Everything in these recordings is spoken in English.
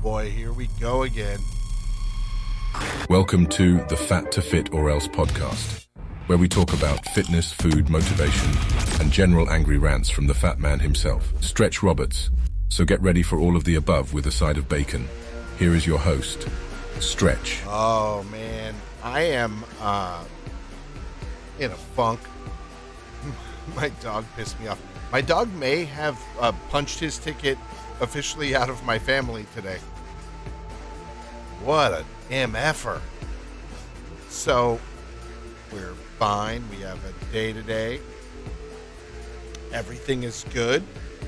boy, here we go again. Welcome to the Fat to Fit or Else podcast, where we talk about fitness, food, motivation, and general angry rants from the fat man himself, Stretch Roberts. So get ready for all of the above with a side of bacon. Here is your host, Stretch. Oh, man. I am in a funk. My dog pissed me off. My dog may have punched his ticket officially out of my family today. What a MFer. So, we're fine. We have a day today. Everything is good.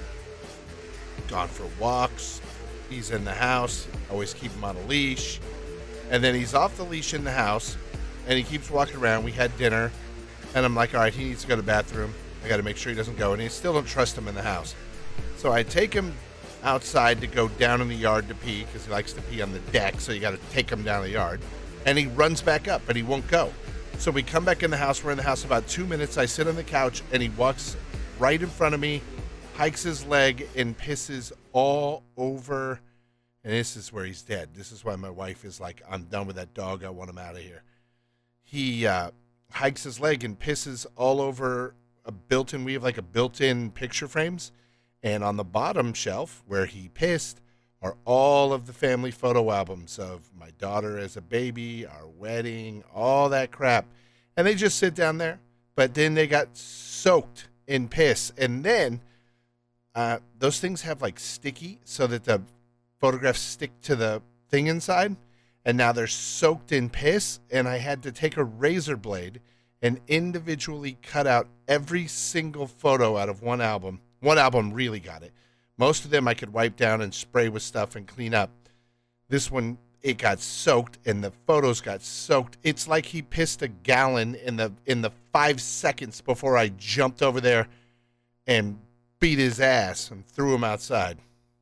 Gone for walks. He's in the house. Always keep him on a leash. And then he's off the leash in the house. And he keeps walking around. We had dinner. And I'm like, all right, he needs to go to the bathroom. I got to make sure he doesn't go. And I still don't trust him in the house. So I take him outside to go down in the yard to pee because he likes to pee on the deck. So you got to take him down the yard. And he runs back up, but he won't go. So we come back in the house. We're in the house about 2 minutes. I sit on the couch and he walks right in front of me, hikes his leg and pisses all over. And this is where he's dead. This is why my wife is like, I'm done with that dog. I want him out of here. He hikes his leg and pisses all over we have like a built-in picture frames. And on the bottom shelf where he pissed are all of the family photo albums of my daughter as a baby, our wedding, all that crap. And they just sit down there. But then they got soaked in piss. And then those things have like sticky so that the photographs stick to the thing inside. And now they're soaked in piss. And I had to take a razor blade and individually cut out every single photo out of one album. One album really got it. Most of them I could wipe down and spray with stuff and clean up. This one, it got soaked and the photos got soaked. It's like he pissed a gallon in the 5 seconds before I jumped over there and beat his ass and threw him outside.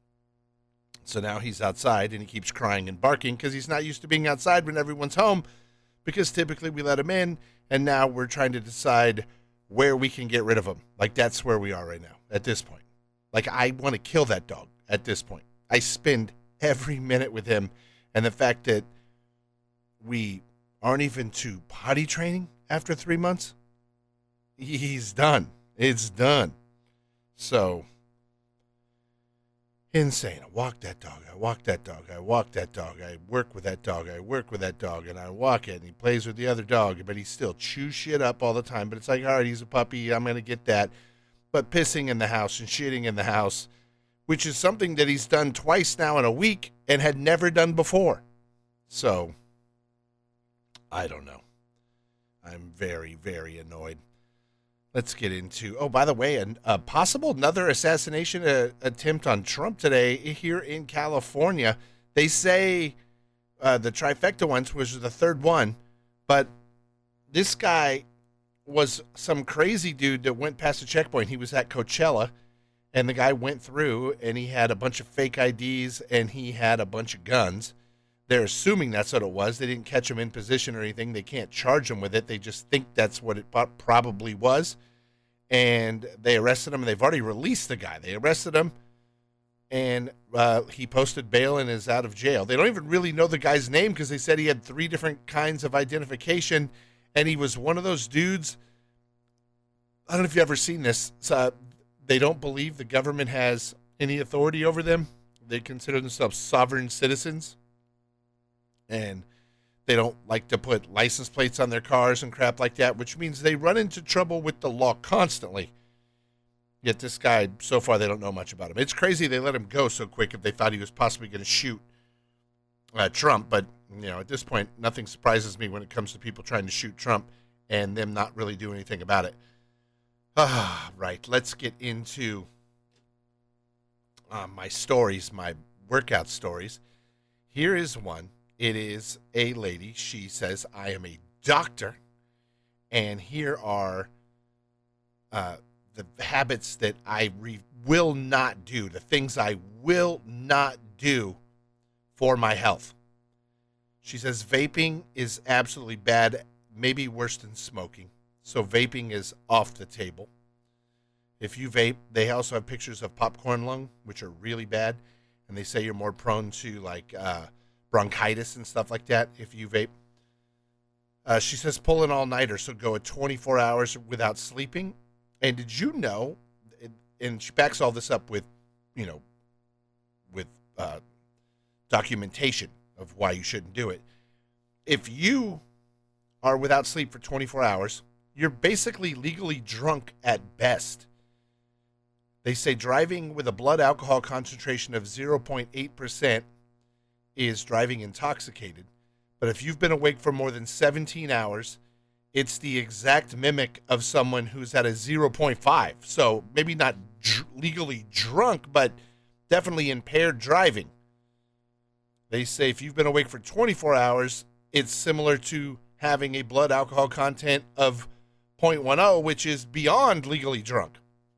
So now he's outside and he keeps crying and barking because he's not used to being outside when everyone's home, because typically we let him in, and now we're trying to decide where we can get rid of him. Like, that's where we are right now at this point. Like, I want to kill that dog at this point. I spend every minute with him, and the fact that we aren't even to potty training after 3 months, he's done. It's done. So, insane. I walk that dog. I walk that dog. I walk that dog. I work with that dog. I work with that dog. And I walk it. And he plays with the other dog. But he still chews shit up all the time. But it's like, all right, he's a puppy. I'm going to get that. But pissing in the house and shitting in the house, which is something that he's done twice now in a week and had never done before. So, I don't know. I'm very, very annoyed. Let's get into, oh, by the way, a possible another assassination attempt on Trump today here in California. They say the trifecta ones was the third one, but this guy was some crazy dude that went past the checkpoint. He was at Coachella, and the guy went through, and he had a bunch of fake IDs, and he had a bunch of guns. They're assuming that's what it was. They didn't catch him in position or anything. They can't charge him with it. They just think that's what it probably was. And they arrested him, and they've already released the guy. They arrested him, and he posted bail and is out of jail. They don't even really know the guy's name because they said he had 3 different kinds of identification, and he was one of those dudes. I don't know if you've ever seen this. They don't believe the government has any authority over them. They consider themselves sovereign citizens, and they don't like to put license plates on their cars and crap like that, which means they run into trouble with the law constantly. Yet this guy, so far, they don't know much about him. It's crazy they let him go so quick if they thought he was possibly going to shoot Trump. But, you know, at this point, nothing surprises me when it comes to people trying to shoot Trump and them not really doing anything about it. Right, let's get into my stories, my workout stories. Here is one. It is a lady. She says, I am a doctor, and here are the habits that I will not do, the things I will not do for my health. She says vaping is absolutely bad, maybe worse than smoking. So vaping is off the table. If you vape, they also have pictures of popcorn lung, which are really bad. And they say you're more prone to like bronchitis and stuff like that if you vape. She says pull an all-nighter, so go at 24 hours without sleeping. And did you know, and she backs all this up with, with documentation of why you shouldn't do it. If you are without sleep for 24 hours, you're basically legally drunk at best. They say driving with a blood alcohol concentration of 0.8% is driving intoxicated. But if you've been awake for more than 17 hours, it's the exact mimic of someone who's at a 0.5. So maybe not legally drunk, but definitely impaired driving. They say if you've been awake for 24 hours, it's similar to having a blood alcohol content of 0.10, which is beyond legally drunk.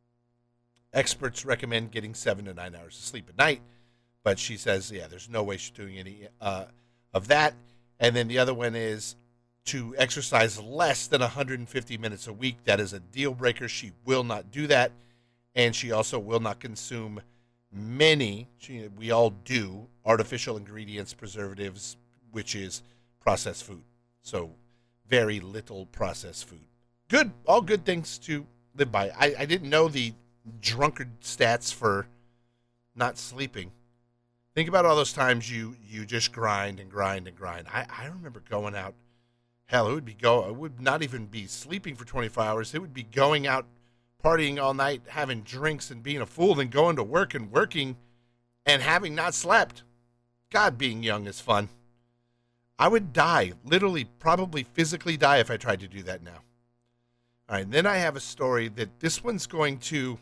Experts recommend getting 7 to 9 hours of sleep at night, but she says, there's no way she's doing any of that. And then the other one is to exercise less than 150 minutes a week. That is a deal breaker. She will not do that. And she also will not consume we all do, artificial ingredients, preservatives, which is processed food. So very little processed food. Good, all good things to live by. I didn't know the drunkard stats for not sleeping. Think about all those times you just grind and grind and grind. I remember going out. Hell, it would not even be sleeping for 24 hours. It would be going out, partying all night, having drinks and being a fool, then going to work and working and having not slept. God, being young is fun. I would die, literally, probably physically die if I tried to do that now. All right, and then I have a story that this one's going to,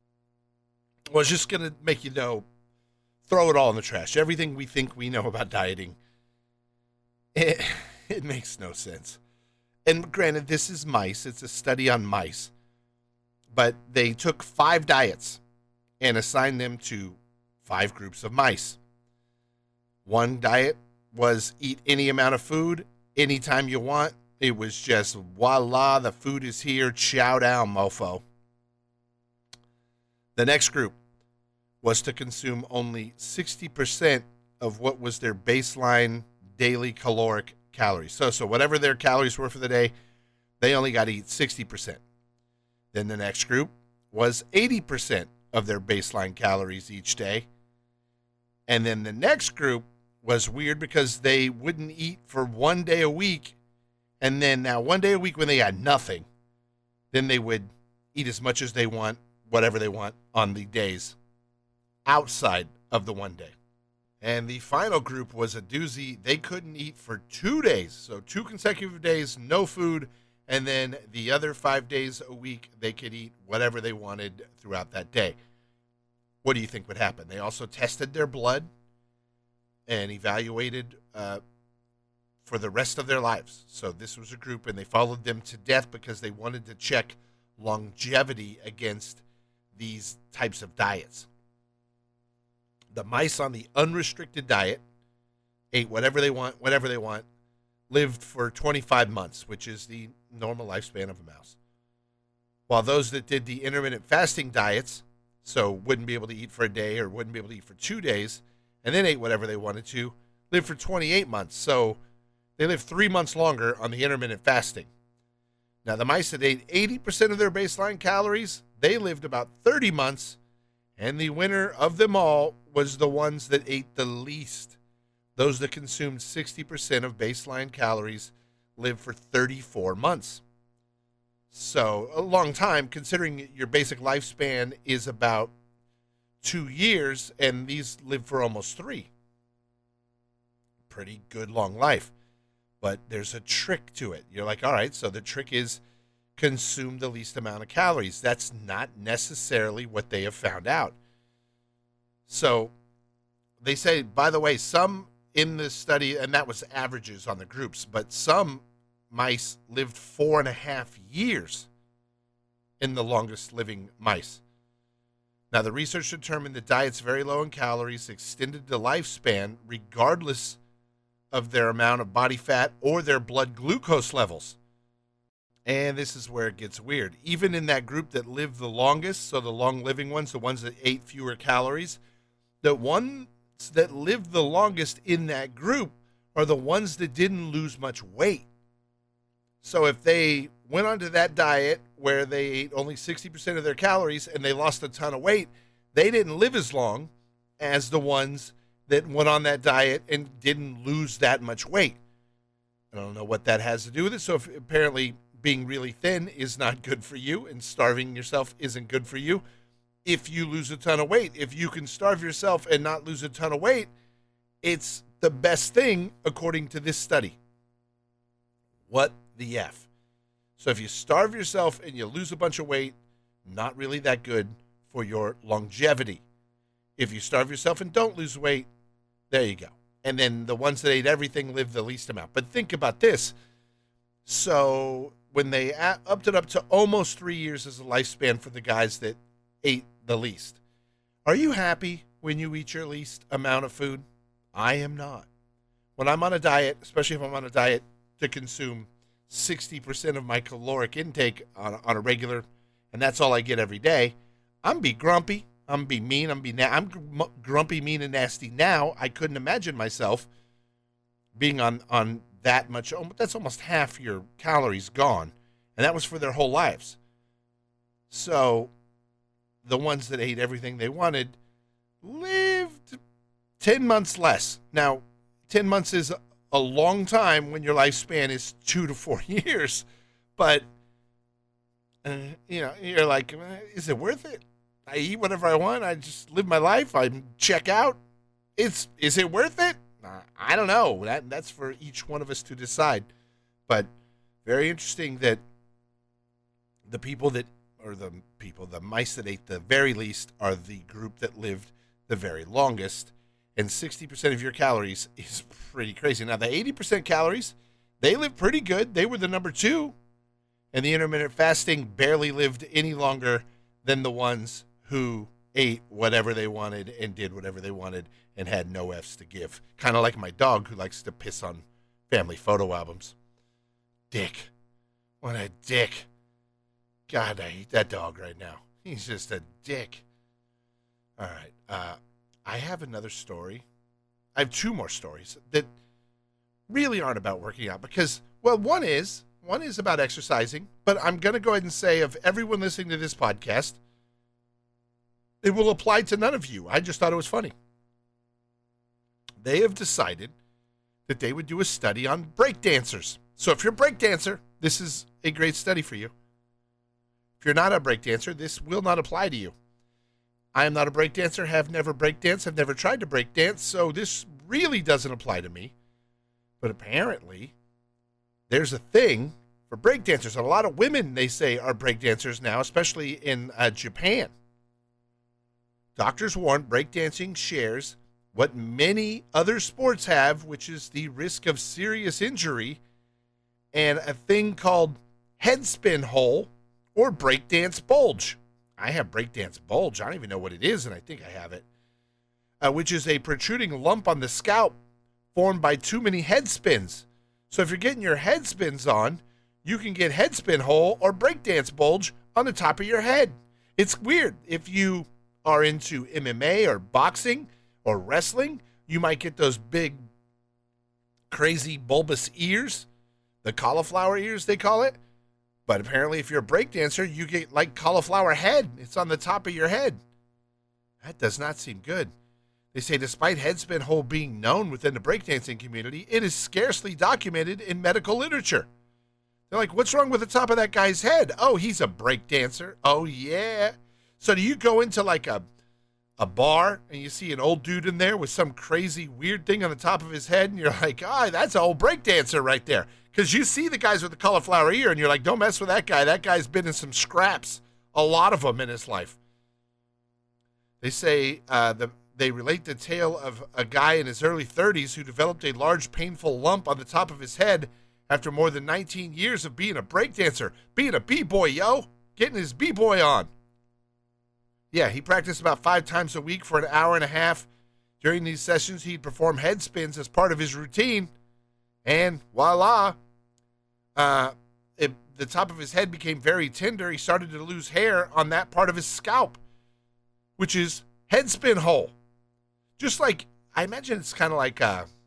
it's just going to make you know, throw it all in the trash. Everything we think we know about dieting, it makes no sense. And granted, this is mice. It's a study on mice. But they took 5 diets and assigned them to 5 groups of mice. One diet was eat any amount of food, anytime you want. It was just, voila, the food is here, chow down, mofo. The next group was to consume only 60% of what was their baseline daily caloric calories. So whatever their calories were for the day, they only got to eat 60%. Then the next group was 80% of their baseline calories each day. And then the next group was weird because they wouldn't eat for 1 day a week. And then now 1 day a week when they had nothing, then they would eat as much as they want, whatever they want on the days outside of the 1 day. And the final group was a doozy. They couldn't eat for 2 days. So 2 consecutive days, no food. And then the other 5 days a week, they could eat whatever they wanted throughout that day. What do you think would happen? They also tested their blood and evaluated for the rest of their lives. So this was a group, and they followed them to death because they wanted to check longevity against these types of diets. The mice on the unrestricted diet ate whatever they want, whenever they want, lived for 25 months, which is the normal lifespan of a mouse. While those that did the intermittent fasting diets, so wouldn't be able to eat for a day or wouldn't be able to eat for 2 days, and then ate whatever they wanted to, lived for 28 months. So they lived 3 months longer on the intermittent fasting. Now, the mice that ate 80% of their baseline calories, they lived about 30 months, and the winner of them all was the ones that ate the least. Those that consumed 60% of baseline calories lived for 34 months. So a long time, considering your basic lifespan is about 2 years, and these live for almost 3. Pretty good long life. But there's a trick to it. You're like, all right, so the trick is consume the least amount of calories. That's not necessarily what they have found out. So they say, by the way, some in this study, and that was averages on the groups, but some mice lived 4.5 years in the longest living mice. Now, the research determined that diets very low in calories extended the lifespan regardless of their amount of body fat or their blood glucose levels. And this is where it gets weird. Even in that group that lived the longest, so the long living ones, the ones that ate fewer calories, The ones that lived the longest in that group are the ones that didn't lose much weight. So if they went onto that diet where they ate only 60% of their calories and they lost a ton of weight, they didn't live as long as the ones that went on that diet and didn't lose that much weight. I don't know what that has to do with it. So apparently being really thin is not good for you, and starving yourself isn't good for you. If you lose a ton of weight, if you can starve yourself and not lose a ton of weight, it's the best thing according to this study. What the F? So if you starve yourself and you lose a bunch of weight, not really that good for your longevity. If you starve yourself and don't lose weight, there you go. And then the ones that ate everything live the least amount. But think about this. So when they upped it up to almost 3 years as a lifespan for the guys that ate the least, are you happy when you eat your least amount of food? I am not. When I'm on a diet, especially if I'm on a diet to consume 60% of my caloric intake on a regular, and that's all I get every day, I'm be grumpy. I'm be mean. I'm grumpy, mean, and nasty now. I couldn't imagine myself being on that much. That's almost half your calories gone, and that was for their whole lives. So the ones that ate everything they wanted lived 10 months less. Now, 10 months is a long time when your lifespan is 2 to 4 years, but you're like, is it worth it? I eat whatever I want. I just live my life. I check out. Is it worth it? I don't know. That's for each one of us to decide. But very interesting that the mice that ate the very least are the group that lived the very longest. And 60% of your calories is pretty crazy. Now, the 80% calories, they lived pretty good. They were the number 2. And the intermittent fasting barely lived any longer than the ones who ate whatever they wanted and did whatever they wanted and had no F's to give. Kind of like my dog who likes to piss on family photo albums. Dick. What a dick. God, I hate that dog right now. He's just a dick. All right. I have another story. I have 2 more stories that really aren't about working out because, well, one is about exercising, but I'm going to go ahead and say of everyone listening to this podcast, it will apply to none of you. I just thought it was funny. They have decided that they would do a study on breakdancers. So if you're a breakdancer, this is a great study for you. If you're not a breakdancer, this will not apply to you. I am not a breakdancer, have never breakdanced, have never tried to breakdance, so this really doesn't apply to me. But apparently, there's a thing for breakdancers. A lot of women, they say, are breakdancers now, especially in Japan. Doctors warn breakdancing shares what many other sports have, which is the risk of serious injury and a thing called head spin hole or breakdance bulge. I have breakdance bulge. I don't even know what it is, and I think I have it, which is a protruding lump on the scalp formed by too many head spins. So if you're getting your head spins on, you can get head spin hole or breakdance bulge on the top of your head. It's weird. If you are into MMA or boxing or wrestling, you might get those big, crazy bulbous ears, the cauliflower ears they call it. But apparently if you're a breakdancer, you get like cauliflower head. It's on the top of your head. That does not seem good. They say despite head spin hole being known within the breakdancing community, it is scarcely documented in medical literature. They're like, what's wrong with the top of that guy's head? Oh, he's a breakdancer. Oh, yeah. So do you go into like a bar and you see an old dude in there with some crazy weird thing on the top of his head and you're like, that's an old breakdancer right there. Because you see the guys with the cauliflower ear and you're like, don't mess with that guy. That guy's been in some scraps, a lot of them in his life. They say they relate the tale of a guy in his early 30s who developed a large painful lump on the top of his head after more than 19 years of being a breakdancer, being a b-boy, getting his b-boy on. Yeah, he practiced about 5 times a week for an hour and a half. During these sessions, he'd perform head spins as part of his routine. And voila, the top of his head became very tender. He started to lose hair on that part of his scalp, which is head spin hole. Just like, I imagine it's kind of like,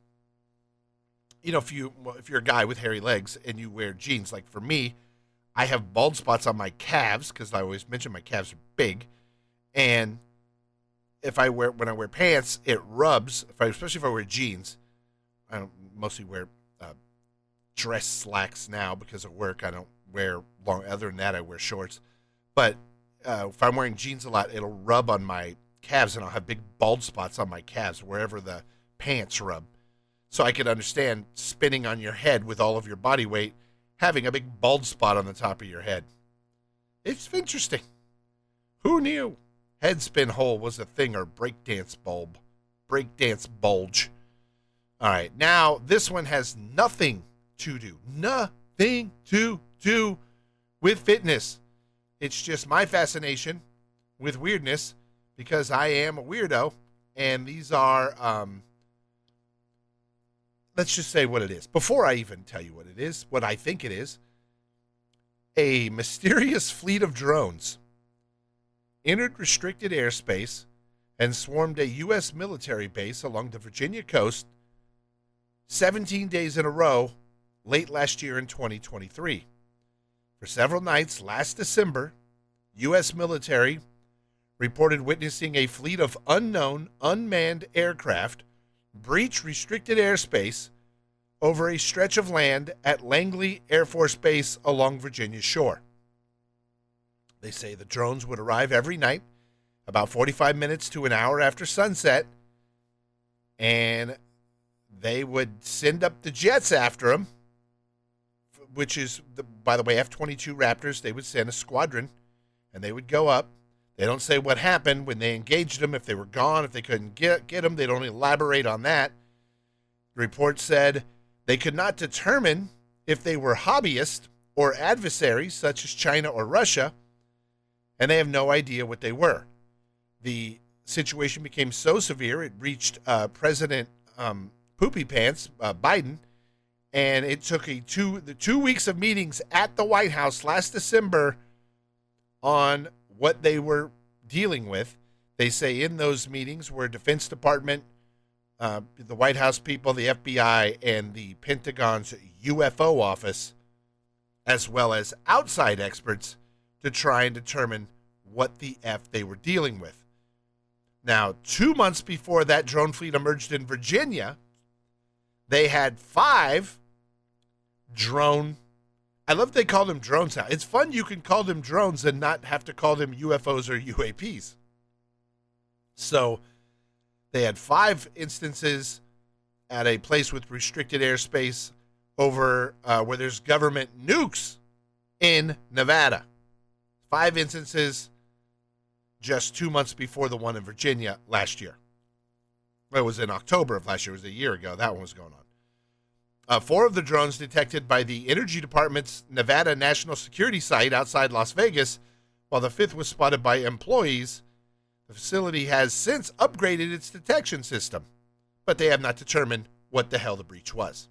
if you're a guy with hairy legs and you wear jeans, like for me, I have bald spots on my calves because I always mention my calves are big, and when I wear pants, it rubs. Especially if I wear jeans, I don't mostly wear dress slacks now because of work. I don't wear long. Other than that, I wear shorts. But if I'm wearing jeans a lot, it'll rub on my calves, and I'll have big bald spots on my calves wherever the pants rub. So I could understand spinning on your head with all of your body weight, having a big bald spot on the top of your head. It's interesting. Who knew head spin hole was a thing, or breakdance bulge. All right, now this one has nothing to do with fitness. It's just my fascination with weirdness because I am a weirdo, and these are, let's just say what it is. Before I even tell you what it is, what I think it is, a mysterious fleet of drones entered restricted airspace and swarmed a U.S. military base along the Virginia coast 17 days in a row late last year in 2023. For several nights last December, U.S. military reported witnessing a fleet of unknown unmanned aircraft breach restricted airspace over a stretch of land at Langley Air Force Base along Virginia's shore. They say the drones would arrive every night, about 45 minutes to an hour after sunset, and they would send up the jets after them, which is, by the way, F-22 Raptors. They would send a squadron, and they would go up. They don't say what happened when they engaged them, if they were gone, if they couldn't get them. They don't elaborate on that. The report said they could not determine if they were hobbyists or adversaries, such as China or Russia, and they have no idea what they were. The situation became so severe, it reached President Poopy Pants, Biden, and it took the 2 weeks of meetings at the White House last December on what they were dealing with. They say in those meetings were Defense Department, the White House people, the FBI, and the Pentagon's UFO office, as well as outside experts, to try and determine what the F they were dealing with. Now, 2 months before that drone fleet emerged in Virginia, they had 5 drone. I love they call them drones now. It's fun you can call them drones and not have to call them UFOs or UAPs. So they had 5 instances at a place with restricted airspace over where there's government nukes in Nevada. 5 instances just 2 months before the one in Virginia last year. It was in October of last year. It was a year ago. That one was going on. 4 of the drones detected by the Energy Department's Nevada National Security Site outside Las Vegas, while the 5th was spotted by employees. The facility has since upgraded its detection system, but they have not determined what the hell the breach was.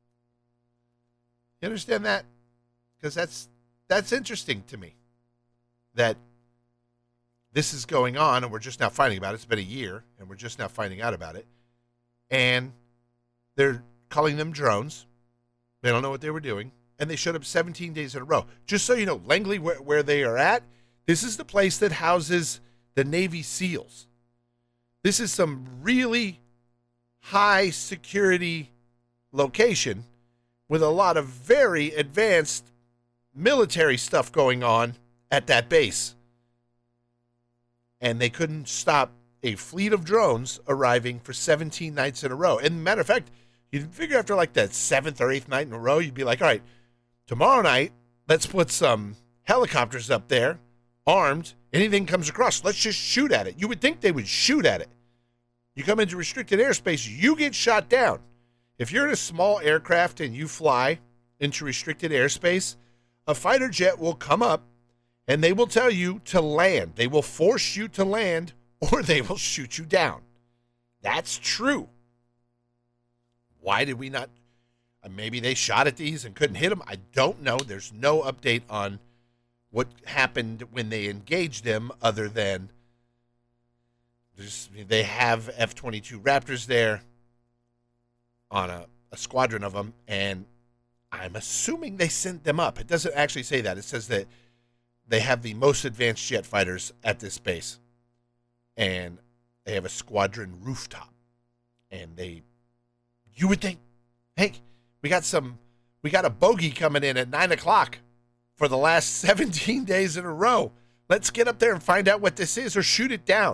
You understand that? Because that's interesting to me, that this is going on and we're just now finding about it. It's been a year and we're just now finding out about it. And they're calling them drones. They don't know what they were doing. And they showed up 17 days in a row. Just so you know, Langley, where they are at, this is the place that houses the Navy SEALs. This is some really high security location with a lot of very advanced military stuff going on at that base. And they couldn't stop a fleet of drones arriving for 17 nights in a row. And matter of fact, you'd figure after like that 7th or 8th night in a row, you'd be like, all right, tomorrow night, let's put some helicopters up there, armed. Anything comes across, let's just shoot at it. You would think they would shoot at it. You come into restricted airspace, you get shot down. If you're in a small aircraft and you fly into restricted airspace, a fighter jet will come up and they will tell you to land. They will force you to land or they will shoot you down. That's true. Why did we not? Maybe they shot at these and couldn't hit them. I don't know. There's no update on what happened when they engaged them other than They have F-22 Raptors there on a squadron of them, and I'm assuming they sent them up. It doesn't actually say that. It says that they have the most advanced jet fighters at this base, and they have a squadron rooftop. And you would think, hey, we got a bogey coming in at 9 o'clock for the last 17 days in a row. Let's get up there and find out what this is or shoot it down.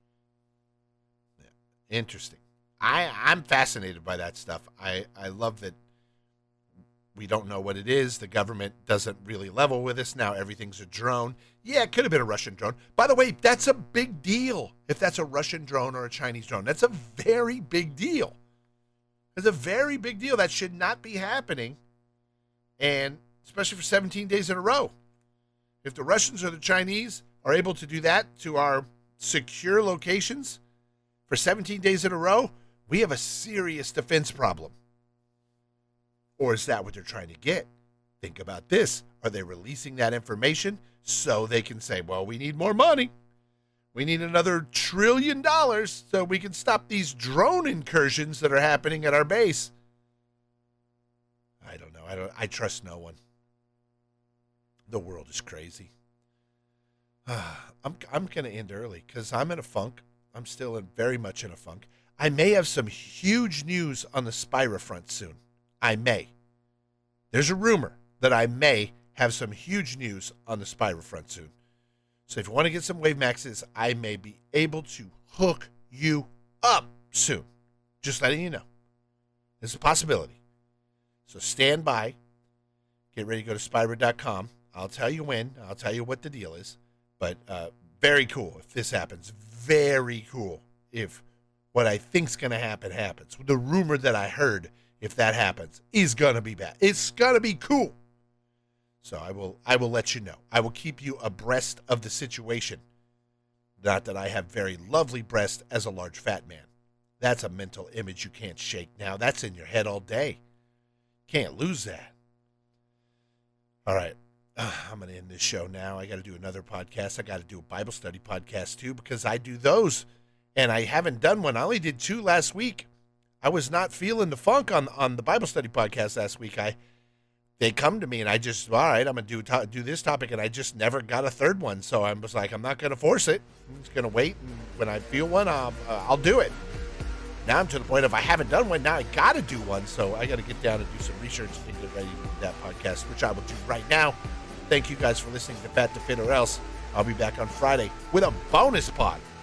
Yeah, interesting. I'm fascinated by that stuff. I love that we don't know what it is. The government doesn't really level with us. Now everything's a drone. Yeah, it could have been a Russian drone. By the way, that's a big deal. If that's a Russian drone or a Chinese drone, that's a very big deal. It's a very big deal. That should not be happening. And especially for 17 days in a row. If the Russians or the Chinese are able to do that to our secure locations for 17 days in a row, we have a serious defense problem. Or is that what they're trying to get? Think about this. Are they releasing that information so they can say, well, we need more money. We need another $1 trillion so we can stop these drone incursions that are happening at our base? I don't know. I trust no one. The world is crazy. I'm going to end early because I'm in a funk. I'm still very much in a funk. I may have some huge news on the Spira front soon. I may. There's a rumor that I may have some huge news on the Spira front soon. So if you want to get some WaveMaxes, I may be able to hook you up soon. Just letting you know. It's a possibility. So stand by. Get ready to go to Spira.com. I'll tell you when. I'll tell you what the deal is. But very cool if this happens. Very cool if what I think's going to happen happens. The rumor that I heard, if that happens, is going to be bad. It's going to be cool. So I will let you know. I will keep you abreast of the situation. Not that I have very lovely breasts as a large fat man. That's a mental image you can't shake now. That's in your head all day. Can't lose that. All right. I'm going to end this show now. I got to do another podcast. I got to do a Bible study podcast too because I do those. And I haven't done one. I only did 2 last week. I was not feeling the funk on the Bible study podcast last week. They come to me and I just, all right, I'm going to do this topic, and I just never got a third one. So I was like, I'm not going to force it. I'm just going to wait, and when I feel one, I'll do it. Now I'm to the point of I haven't done one. Now I got to do one. So I got to get down and do some research and get ready to do that podcast, which I will do right now. Thank you guys for listening to Fat to Fit or Else. I'll be back on Friday with a bonus pod.